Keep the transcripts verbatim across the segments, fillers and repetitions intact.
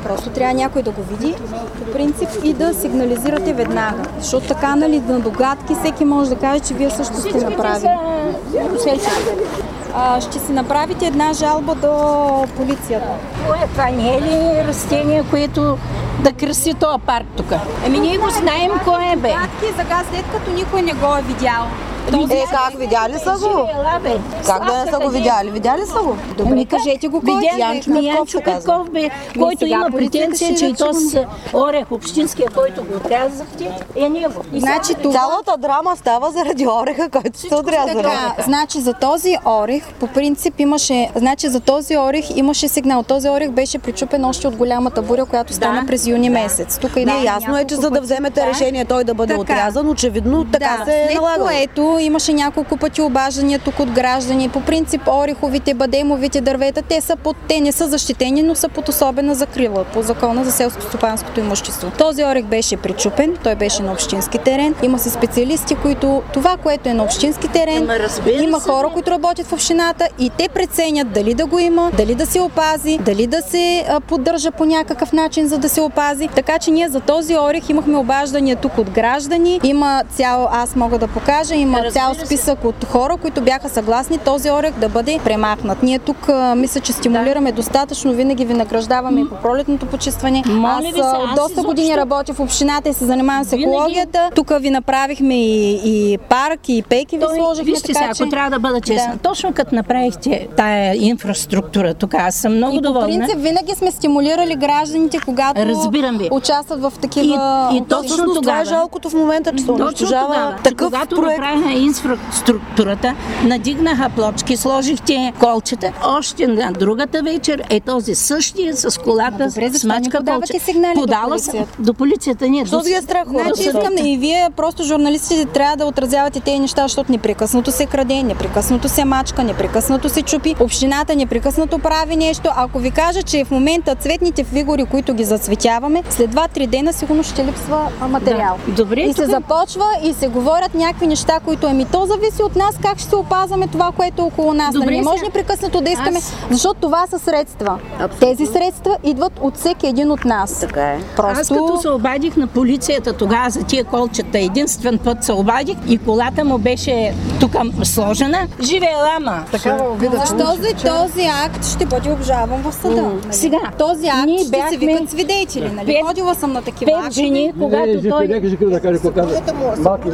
Просто трябва някой да го види, по принцип, и да сигнализирате веднага. Защото така, нали, на догадки всеки може да каже, че вие също сте направили. А, ще си направите една жалба до полицията. Това не е ли растение, което да краси този парк тук? Ами ние го знаем кой е, бе. Догадки за газ, след като никой не го е видял. Е, как, видяли са го? Как да не са го видяли? Видяли са го? Добре, ами, кажете го кой е. Янчо Петков, бе, който има претенция, че и то с орех общинския, който го отрязахте, е него. Значи, цялата драма става заради ореха, който сте отрязали. Значи за този орех, по принцип имаше, значи за този орех имаше сигнал. Този орех беше причупен още от голямата буря, която стана да, през юни месец. Тук да, ясно е, че за да вземете да, решение той да бъде така отрязан, очевидно така да, се е налагало. Което имаше няколко пъти обаждания тук от граждани. По принцип ореховите, бадемовите дървета, те са под, те не са защитени, но са под особена закрила по закона за селско-стопанското имущество. Този орех беше причупен, той беше на общински терен. Има се специалисти, които това, което е на общински терен, има хора, които работят в общината и те преценят дали да го има, дали да се опази, дали да се а, поддържа по някакъв начин, за да се опази. Така че ние за този орех имахме обаждания тук от граждани. Има цял, аз мога да покажа, има цял списък от хора, които бяха съгласни този орех да бъде премахнат. Ние тук а, мисля, че стимулираме да. достатъчно, винаги ви награждаваме и по пролетното почистване. Аз, аз, аз доста изобщо... години работя в общината и се занимавам с екологията. Винаги... Тук ви направихме и, и парк, и пейки ви Той, сложихме. Вижте така, сега, че... ако трябва да бъда честна, да. Точно като направихте тая инфраструктура тук, аз съм много и доволна. И по принцип винаги сме стимулирали гражданите, когато участват в такива... И, и точно тогава... Това е жалкото в момента, че се унищожава такъв когато проект. Направиха инфраструктурата, надигнаха плочки, сложихте колчета. Още на другата вечер е този същия с колата, добре, смачка колчета. Подала се до полицията. Ние Защо ги е страх? Значи искам и вие, просто журналистите, трябва да отразявате тези неща, защото непрекъснато се краде, непрекъснато се мачка, непрекъснато се чупи. Общината непрекъснато прави нещо. Ако ви кажа, че в момента цветните фигури, които ги зацветяваме, след два-три дена сигурно ще липсва материал. Да. Добре, и се тук... започва и се говорят някакви неща, които еми то зависи от нас как ще се опазваме това, което е около нас. Добре, не може непрекъснато да искаме, аз... защото това са средства. Абсолютно. Тези средства идват от всеки един от нас. Така е. Просто... Аз като се обадих на полицията тогава за тия колчета, единствен път се обадих и колата му беше тук сложена. Живе лама! Така, този, този акт ще бъде обжалван в съда. Mm. Нали? Сега, този акт ние ще бяхме... се викат свидетели. Нали? Пет... Ходила съм на такива пет жени, когато не, той... Нека же да каже какво каза. Малки,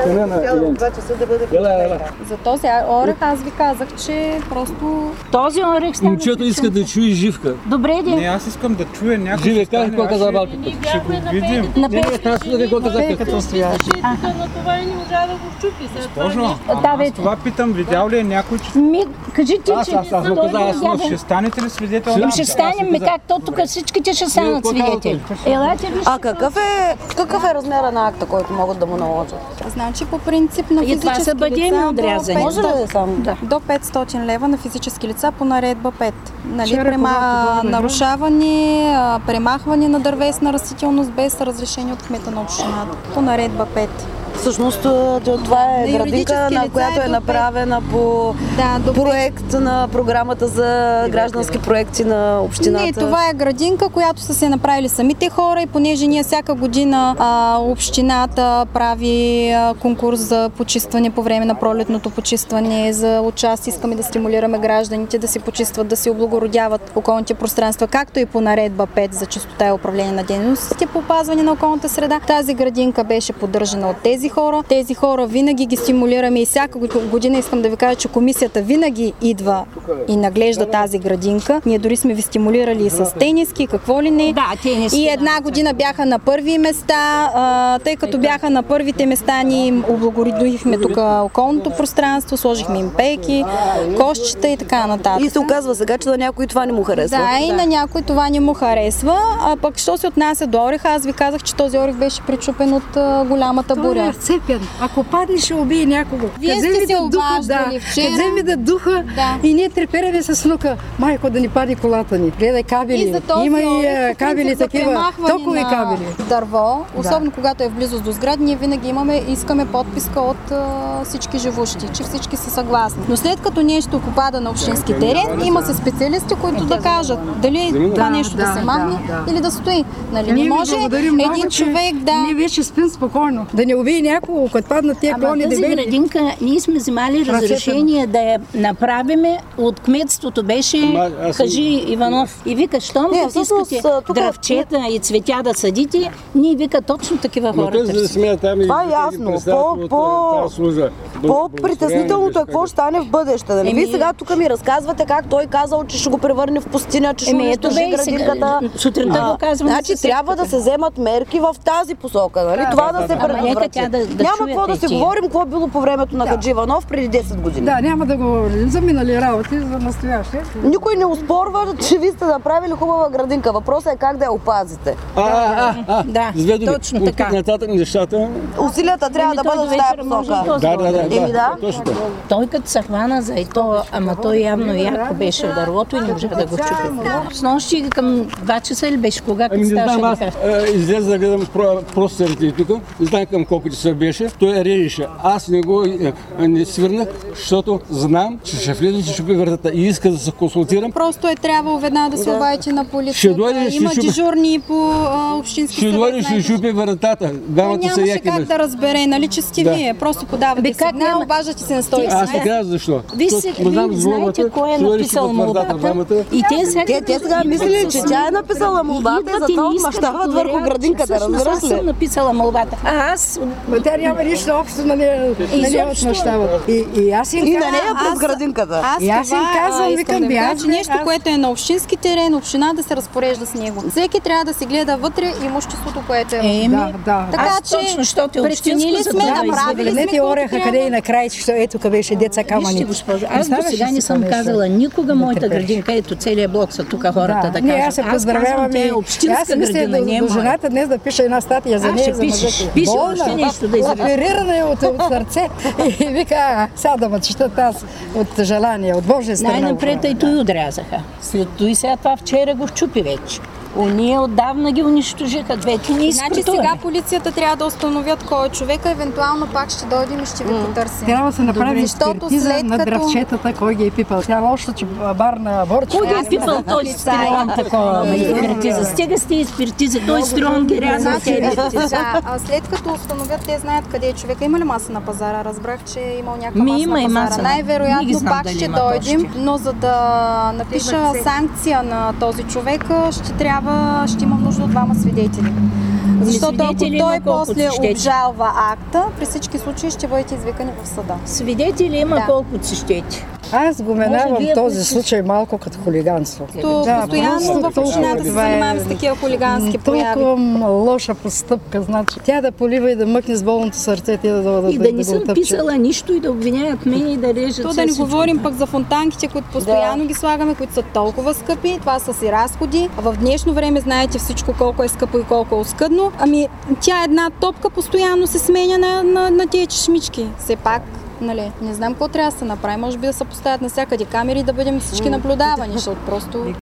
за този орех аз ви казах, че просто... Този орех става... Момчето иска да чуе Живка. Добре, де. Не, аз искам да чуя някой. Живе, кажи какво каза Малката. Ще го видим. На Не, не, тази да го каза като стояш. На това и не можа да го чупи. Божо, аз това питам, видял ли е някой, че... Ми, кажи ти, Аз, че... аз, аз го казах, аз Ще станете ли свидетел? Ще станем, ми как то тук всичките ще станат свидетели. Елате вижте. А какъв е, какъв е размера на акта, който могат да му наложат? Значи по принцип на физически лица отрязани. Може ли да е само? Да. До петстотин лева на физически лица по наредба пет. Нали, према... нарушаване, премахване на дървесна растителност без разрешение от кмета на общината. По наредба пет. Всъщност това е градинка, на която е направена по да, проект на програмата за граждански проекти на общината. Не, това е градинка, която са се направили самите хора и понеже ние всяка година а, общината прави а, конкурс за почистване по време на пролетното почистване, за участие искаме да стимулираме гражданите да се почистват, да се облагородяват околните пространства, както и по наредба пет за чистота и управление на дейностите по опазване на околната среда. Тази градинка беше поддържана от тези хора. Тези хора винаги ги стимулираме и всяка година искам да ви кажа, че комисията винаги идва и наглежда тази градинка. Ние дори сме ви стимулирали и с тениски, какво ли не. Да, тениски. И една година бяха на първи места, а, тъй като бяха на първите места, ние облагородихме тук околното пространство, сложихме им пейки, кошчета и така нататък. И се оказва сега, че на някой това не му харесва. Да, и да. на някой това не му харесва. А пък, що се отнася до ореха, аз ви казах, че този орех беше причупен от а, голямата буря. е цепен. Ако падне, ще убие някого. Вие Къде сте ми се да духа, обаждали да. вчера. Къде ми да духа Да. и ние трепереме с внука. Майко, да ни падне колата ни. Гледай кабели. И за този Има и орих, а, по кабели принцип, за такива. премахване Токови на кабели. дърво, особено когато е в близост до сгради, ние винаги имаме, искаме подписка от а, всички живущи, че всички са съгласни. Но след като нещо попада на общински терен, има се специалисти, които да кажат дали това Да, нещо да, да, се махне да, да. или да стои. Нали? Ние Не ви може благодарим много, един че човек да... Ние вече спим спокойно. Да не убие някого, като паднат тия Ама клони тази дебели. градинка, ние сме вземали Ръцете. разрешение да я направиме. От кметството беше, Ама, аз съм- кажи Иванов. И вика, щом Не, като всъщност, искате тук- дръвчета и цветя да съдите, ние вика точно такива Но хора тези да търсим. смеят там и Това е да ги ясно. представят По- от, по- а, тази служба. По-притеснителното е какво ще стане в бъдеще. Нали? Вие Еми- сега тук ми разказвате как той казал, че ще го превърне в пустиня, че ще Еми, ето унищожи бе и сега, градинката. сутринта А, го казвам Значи с трябва да се вземат мерки в тази посока. Нали? Това да се Ама нека предотврати. тя да- да Няма чуе какво да те си тия. говорим, какво е било по времето на Хаджи Иванов преди десет години. Да, няма да говорим за минали работи, за настояще. Никой не оспорва, че ви сте направили хубава градинка. Въпросът е как да я опазите. А, а, а, Да, с две думи. точно От тук така. нататък нещата. Усилията трябва Еми, да той бъдат до в тази вечера може посока. да Да, да, да. Еми, да. Точно така. Той като се хвана за ето, ама той явно яко беше в дървото и не можа да го чупи. С нощи към два часа или беше кога, Ами като не ставаше знам, аз да а, излезе да гледам про- простерите тук, не знам към колко часа беше, той режеше. Аз не го а, не свирнах, защото знам, че ще влезе, че чупи вратата и иска да се консултирам. Просто е трябвало веднага да се обадите на Ще полицията. дойде, ще Има чупи. дежурни по а, общински Ще съвет. дойде, ще знаете, чупи вратата. Той Дамата са нямаше яки. как бе. да разбере, нали, че сте Да. вие. Просто подавате Бе, как сигнал, няма? обаждате се на сто и Аз осемнадесет. не казвам защо. Вие Защото се- не знам вие за знаете молбата, кой е ще дойде, написал ще потвърдат молбата. двамата. И те сега Те, те сега мислили, че тя е написала молбата и затова отмъщават върху градинката, разбираш Аз съм ли? написала молбата. А аз Но тя няма нищо общо на нея, на нея Изобщо. отмъщават. И, и аз им И на казвам, нея през аз- градинката. Аз И аз им това, казвам, а, викам, искам да ви кажа, бях, че нещо, аз- което е на общински терен, община да се разпорежда с него. Всеки трябва да си гледа вътре имуществото, което е. Еми, да, да. Така аз че точно, защото е преценили общинско, сме, за това направили сме Погледнете колкото ореха трябва. къде е накрай, че ето къде беше деца камъни. Вижте, госпожо, аз до Представяш сега ли не си съм това нещо? казала никога моята трепеш. градинка, ето целият блок са тук хората да Ние кажат. аз се казвам, поздравявам тя е и общинска аз мисля градина, до, не е до моя. жената днес да пиша една статия за А, нея, ще за пишеш. мъжете. Пише Болна, още нещо да изреди. оперирана е от, от сърце и вика, а, сега да ме чета аз от желание, от Божия страна. Най-напред и той отрязаха. След той сега това вчера го щупи вече. Ония отдавна ги унищожиха. Двете ни Значи изпратуваме. сега полицията трябва да установят кой е човека, евентуално пак ще дойдем и ще ви потърсим. Трябва да се направи Защото експертиза след на като- дръвчетата, кой ги е пипал. Тя още, че бар на борче. Кой ги е пипал той стрион такова? ама експертиза. Стига с тези експертизи. Той стрион ги ряза. Значи, тези експертизи. да, а след като установят, те знаят къде е човека. Има ли маса на пазара? Разбрах, че е имал някаква Ми, маса има на и пазара. маса. Не ги Най-вероятно знам пак дали ще имат дойдем, още. но за да напиша санкция на този човек, ще трябва, ще имам нужда от двама свидетели. Защото ако свидетели той има колко после щете. обжалва акта, при всички случаи ще бъдете извикани в съда. Свидетели има Да. колкото си щете. Аз го Може минавам вие, този които- случай малко като хулиганство. То Да, постоянно просто в толкова общината се това е- занимаваме с такива хулигански прояви. Толкова лоша постъпка, значи. Тя да полива и да мъкне с болното сърце, тя да, да, И да, да не го съм тъпче. писала нищо и да обвиняват мен и да режат То все да не всичко. говорим пък за фонтанките, които постоянно ги слагаме, които са толкова скъпи. Това са си разходи. А в днешно време знаете всичко колко е скъпо и колко е оскъдно. Ами тя една топка постоянно се сменя на, на, на тези чешмички. Все пак, нали, не знам какво трябва да се направи. Може би да се поставят навсякъде камери и да бъдем всички наблюдавани, защото просто